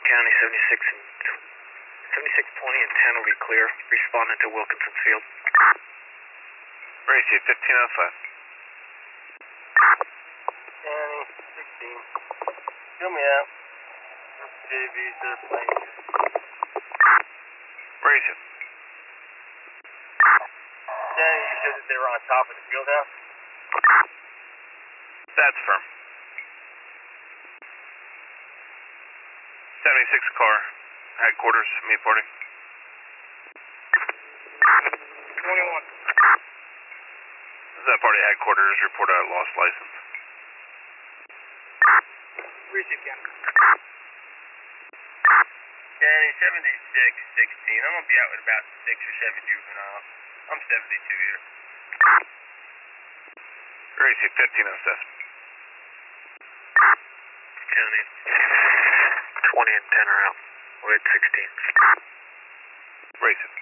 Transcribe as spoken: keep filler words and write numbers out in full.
County, seventy-six and seventy-six, twenty and ten will be clear. Responding to Wilkinson Field. Racy, fifteen oh five. County, sixteen. Fill me out. J V's their plane. Racy. County, you said that they were on top of the field house? That's firm. seventy-six car, headquarters, me reporting. twenty-one. Is that party headquarters report out lost license? Receive, County. County, seventy-six, sixteen. I'm going to be out with about six or seven juveniles. I'm seventy-two here. Racy, fifteen oh seven. County, twenty and ten are out. We're at sixteen. Racy.